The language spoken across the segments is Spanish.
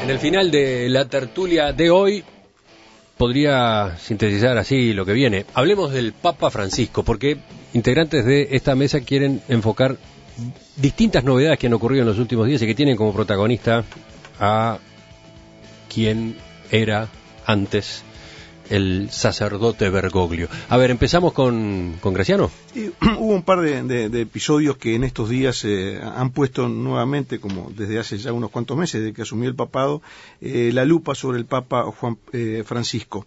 En el final de la tertulia de hoy podría sintetizar así lo que viene. Hablemos del Papa Francisco, porque integrantes de esta mesa quieren enfocar distintas novedades que han ocurrido en los últimos días y que tienen como protagonista a quien era antes el sacerdote Bergoglio. A ver, empezamos con Graciano. Hubo un par de episodios que en estos días han puesto nuevamente, como desde hace ya unos cuantos meses, desde que asumió el papado, la lupa sobre el Papa Francisco.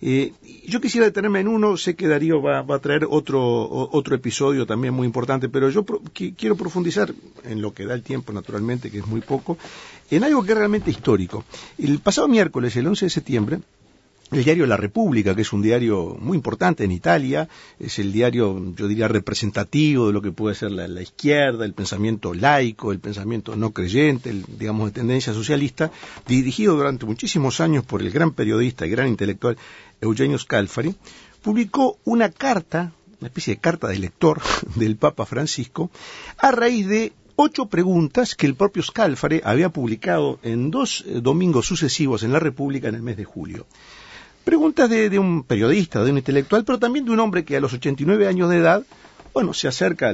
Yo quisiera detenerme en uno, sé que Darío va a traer otro episodio también muy importante, pero yo quiero profundizar en lo que da el tiempo, naturalmente, que es muy poco, en algo que es realmente histórico. El pasado miércoles, el 11 de septiembre, el diario La República, que es un diario muy importante en Italia, es el diario, yo diría, representativo de lo que puede ser la izquierda, el pensamiento laico, el pensamiento no creyente, digamos, de tendencia socialista, dirigido durante muchísimos años por el gran periodista y gran intelectual Eugenio Scalfari, publicó una carta, una especie de carta de lector del Papa Francisco, a raíz de 8 preguntas que el propio Scalfari había publicado en 2 domingos sucesivos en La República en el mes de julio. Preguntas de un periodista, de un intelectual, pero también de un hombre que a los 89 años de edad, bueno, se acerca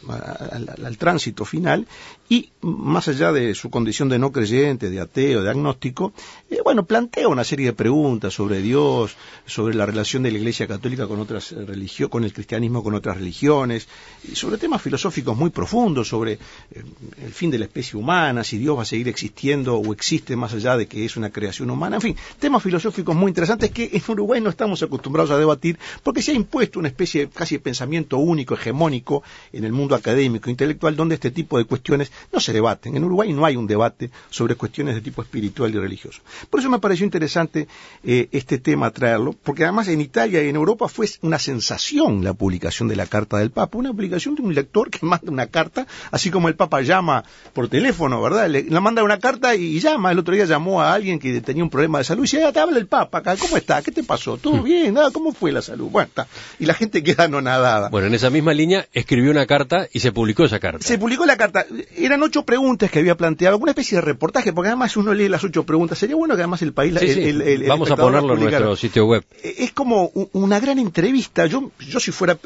al tránsito final y, más allá de su condición de no creyente, de ateo, de agnóstico, plantea una serie de preguntas sobre Dios, sobre la relación de la Iglesia Católica con otras religiones, con el cristianismo con otras religiones, y sobre temas filosóficos muy profundos, sobre el fin de la especie humana, si Dios va a seguir existiendo o existe más allá de que es una creación humana, en fin, temas filosóficos muy interesantes que en Uruguay no estamos acostumbrados a debatir porque se ha impuesto una especie casi de pensamiento único, hegemónico, en el mundo académico, intelectual, donde este tipo de cuestiones no se debaten. En Uruguay no hay un debate sobre cuestiones de tipo espiritual y religioso. Por eso me pareció interesante este tema traerlo, porque además en Italia y en Europa fue una sensación la publicación de la carta del Papa, una publicación de un lector que manda una carta, así como el Papa llama por teléfono, ¿verdad? Le manda una carta y llama. El otro día llamó a alguien que tenía un problema de salud y dice, te habla el Papa acá, ¿cómo está? ¿Qué te pasó? ¿Todo bien? Nada, ¿cómo fue la salud? Bueno, está. Y la gente queda anonadada. Bueno, en esa misma línea escribió una carta y se publicó esa carta. Se publicó la carta. Eran 8 preguntas que había planteado, alguna especie de reportaje, porque además uno lee las 8 preguntas. Sería bueno que además el país... Vamos a ponerlo en nuestro sitio web. Es como una gran entrevista. Yo si fuera...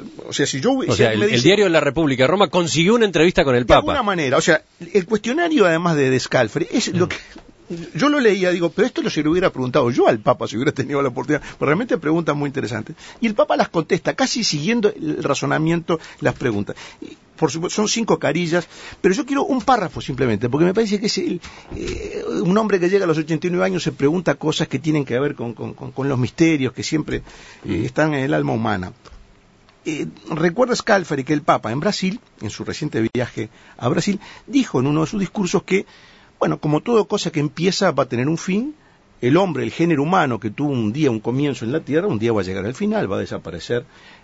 el diario de La República de Roma consiguió una entrevista con el Papa. De alguna manera. O sea, el cuestionario además de Scalfari es lo que... Yo lo leía, digo, pero esto se lo hubiera preguntado yo al Papa si hubiera tenido la oportunidad, porque realmente preguntas muy interesantes. Y el Papa las contesta, casi siguiendo el razonamiento, las preguntas. Y, por supuesto, son 5 carillas, pero yo quiero un párrafo simplemente, porque me parece que es un hombre que llega a los 89 años se pregunta cosas que tienen que ver con los misterios que siempre están en el alma humana. Recuerda Scalfari que el Papa en Brasil, en su reciente viaje a Brasil, dijo en uno de sus discursos que como toda cosa que empieza va a tener un fin, el hombre, el género humano que tuvo un día un comienzo en la Tierra, un día va a llegar al final, va a desaparecer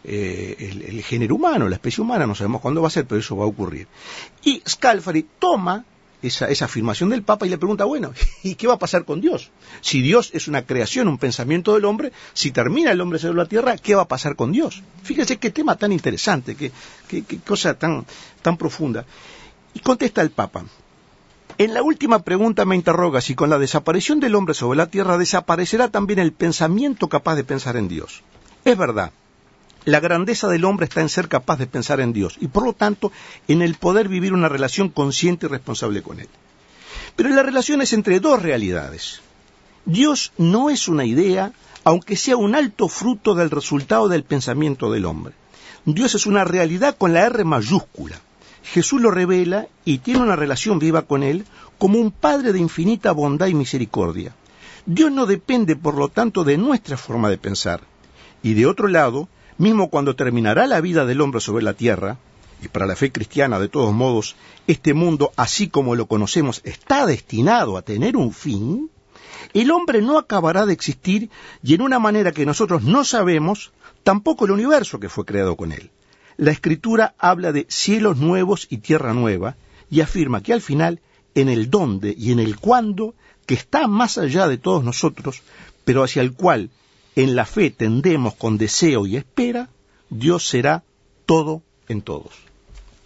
el género humano, la especie humana, no sabemos cuándo va a ser, pero eso va a ocurrir. Y Scalfari toma esa afirmación del Papa y le pregunta, ¿y qué va a pasar con Dios? Si Dios es una creación, un pensamiento del hombre, si termina el hombre sobre la Tierra, ¿qué va a pasar con Dios? Fíjese qué tema tan interesante, qué cosa tan profunda. Y contesta el Papa, en la última pregunta me interroga si con la desaparición del hombre sobre la tierra desaparecerá también el pensamiento capaz de pensar en Dios. Es verdad, la grandeza del hombre está en ser capaz de pensar en Dios y por lo tanto en el poder vivir una relación consciente y responsable con Él. Pero la relación es entre 2 realidades. Dios no es una idea, aunque sea un alto fruto del resultado del pensamiento del hombre. Dios es una realidad con la R mayúscula. Jesús lo revela y tiene una relación viva con Él como un Padre de infinita bondad y misericordia. Dios no depende, por lo tanto, de nuestra forma de pensar. Y de otro lado, mismo cuando terminará la vida del hombre sobre la tierra, y para la fe cristiana, de todos modos, este mundo, así como lo conocemos, está destinado a tener un fin, el hombre no acabará de existir y en una manera que nosotros no sabemos, tampoco el universo que fue creado con Él. La Escritura habla de cielos nuevos y tierra nueva y afirma que al final, en el dónde y en el cuándo, que está más allá de todos nosotros, pero hacia el cual en la fe tendemos con deseo y espera, Dios será todo en todos.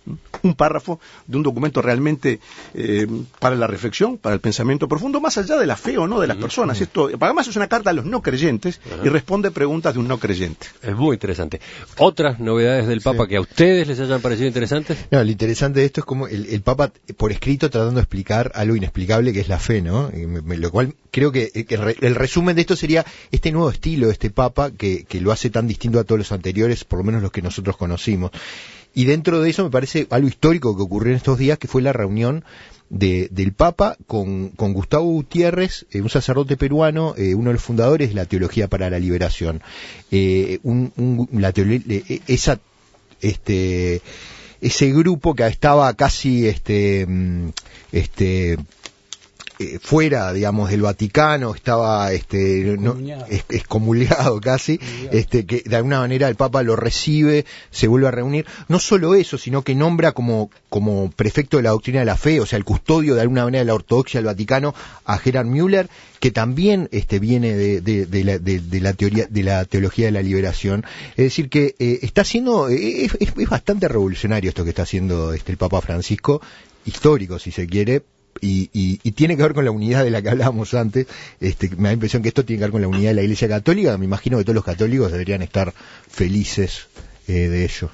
un párrafo de un documento realmente para la reflexión, para el pensamiento profundo, más allá de la fe o no de las personas. Esto, además, es una carta a los no creyentes y responde preguntas de un no creyente. Es muy interesante. ¿Otras novedades del Papa que a ustedes les hayan parecido interesantes? No, lo interesante de esto es como el Papa, por escrito, tratando de explicar algo inexplicable que es la fe, ¿no? Lo cual creo que el resumen de esto sería este nuevo estilo de este Papa que lo hace tan distinto a todos los anteriores, por lo menos los que nosotros conocimos. Y dentro de eso me parece algo histórico que ocurrió en estos días, que fue la reunión del Papa con Gustavo Gutiérrez, un sacerdote peruano, uno de los fundadores de la Teología para la Liberación. Ese grupo que estaba casi fuera, digamos, del Vaticano, estaba excomulgado casi, que de alguna manera el Papa lo recibe, se vuelve a reunir. No solo eso, sino que nombra como prefecto de la doctrina de la fe, o sea, el custodio de alguna manera de la ortodoxia del Vaticano, a Gerhard Müller, que también viene de la teoría, de la teología de la liberación. Es decir, que está haciendo, es bastante revolucionario esto que está haciendo el Papa Francisco, histórico si se quiere. Y tiene que ver con la unidad de la que hablábamos antes. Me da la impresión que esto tiene que ver con la unidad de la Iglesia Católica. Me imagino que todos los católicos deberían estar felices de ello.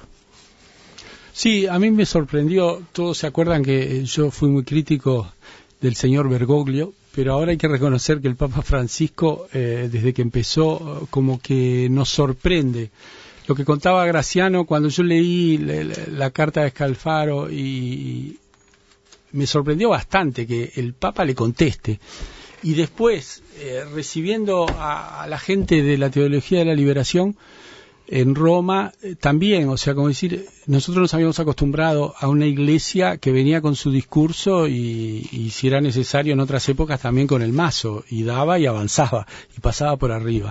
Sí, a mí me sorprendió. Todos se acuerdan que yo fui muy crítico del señor Bergoglio, pero ahora hay que reconocer que el Papa Francisco, desde que empezó, como que nos sorprende. Lo que contaba Graciano, cuando yo leí la carta de Scalfaro, y me sorprendió bastante que el Papa le conteste. Y después, recibiendo a la gente de la Teología de la Liberación en Roma, también, o sea, como decir, nosotros nos habíamos acostumbrado a una iglesia que venía con su discurso y si era necesario en otras épocas también con el mazo, y daba y avanzaba, y pasaba por arriba.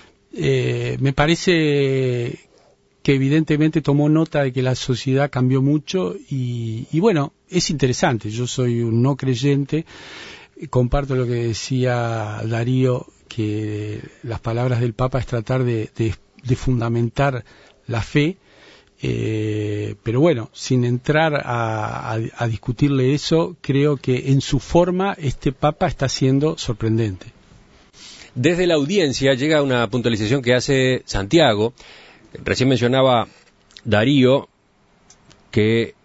Me parece que evidentemente tomó nota de que la sociedad cambió mucho y bueno, es interesante. Yo soy un no creyente, comparto lo que decía Darío, que las palabras del Papa es tratar de fundamentar la fe, pero bueno, sin entrar a discutirle eso, creo que en su forma este Papa está siendo sorprendente. Desde la audiencia llega una puntualización que hace Santiago. Recién mencionaba Darío que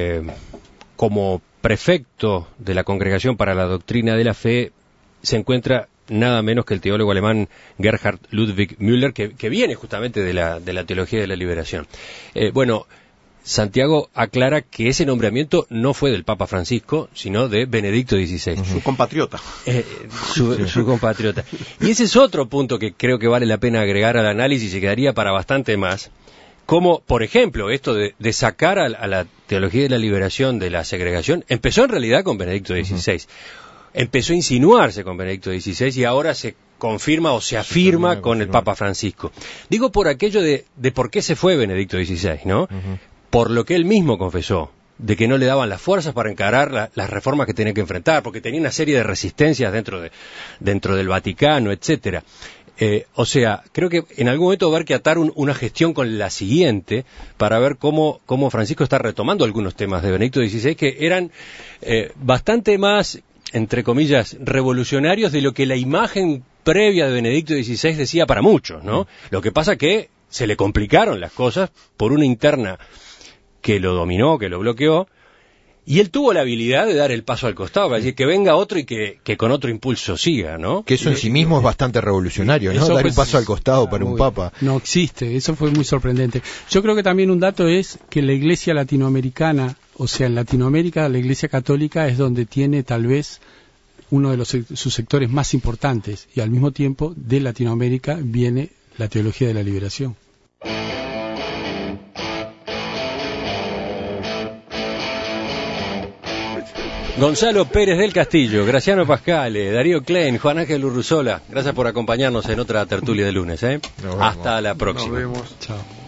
como prefecto de la Congregación para la Doctrina de la Fe se encuentra nada menos que el teólogo alemán Gerhard Ludwig Müller, que viene justamente de la Teología de la Liberación. Bueno, Santiago aclara que ese nombramiento no fue del Papa Francisco, sino de Benedicto XVI. Su compatriota. Su compatriota. Y ese es otro punto que creo que vale la pena agregar al análisis y quedaría para bastante más. Como, por ejemplo, esto de sacar a la Teología de la Liberación de la segregación, empezó en realidad con Benedicto XVI. Empezó a insinuarse con Benedicto XVI y ahora se confirma o se afirma con el Papa Francisco. Digo por aquello de por qué se fue Benedicto XVI, ¿no? Por lo que él mismo confesó, de que no le daban las fuerzas para encarar las reformas que tenía que enfrentar, porque tenía una serie de resistencias dentro del Vaticano, etcétera. O sea, creo que en algún momento va a haber que atar una gestión con la siguiente para ver cómo Francisco está retomando algunos temas de Benedicto XVI que eran bastante más, entre comillas, revolucionarios de lo que la imagen previa de Benedicto XVI decía para muchos, ¿no? Lo que pasa que se le complicaron las cosas por una interna que lo dominó, que lo bloqueó, y él tuvo la habilidad de dar el paso al costado, para decir que venga otro y que con otro impulso siga, ¿no? Que eso en sí mismo es bastante revolucionario, ¿no? Dar un paso al costado para un papa. No existe, eso fue muy sorprendente. Yo creo que también un dato es que la iglesia latinoamericana, o sea, en Latinoamérica la iglesia católica es donde tiene tal vez uno de sus sectores más importantes, y al mismo tiempo de Latinoamérica viene la teología de la liberación. Gonzalo Pérez del Castillo, Graciano Pascale, Darío Klein, Juan Ángel Urruzola, gracias por acompañarnos en otra tertulia de lunes. Hasta la próxima. Nos vemos. Chao.